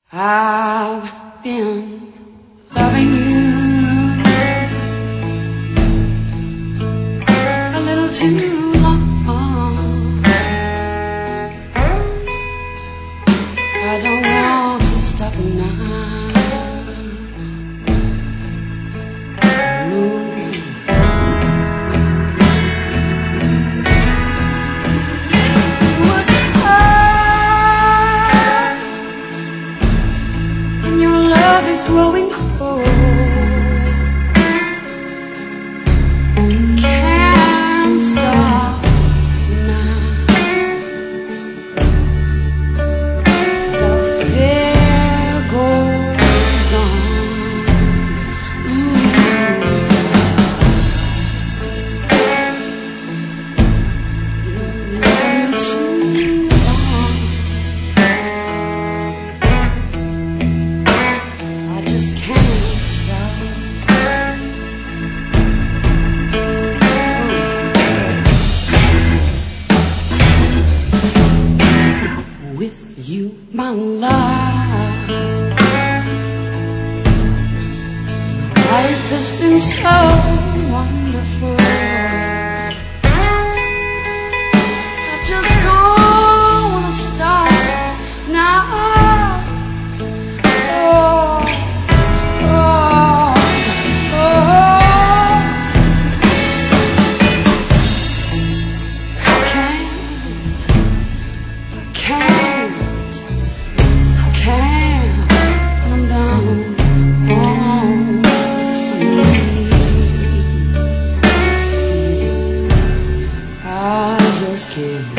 I've been loving you a little too long. I don't want to stop now. Growing cold, can't stop now. So fear goes on. You love me too long. I just can't stop. With you, my life has been so wonderful. I just don't wanna stop now. Come down on my knees. I just can't.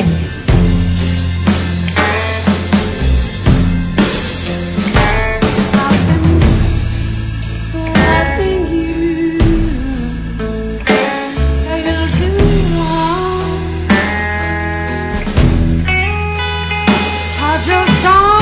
I've been loving you a little too long. I just don't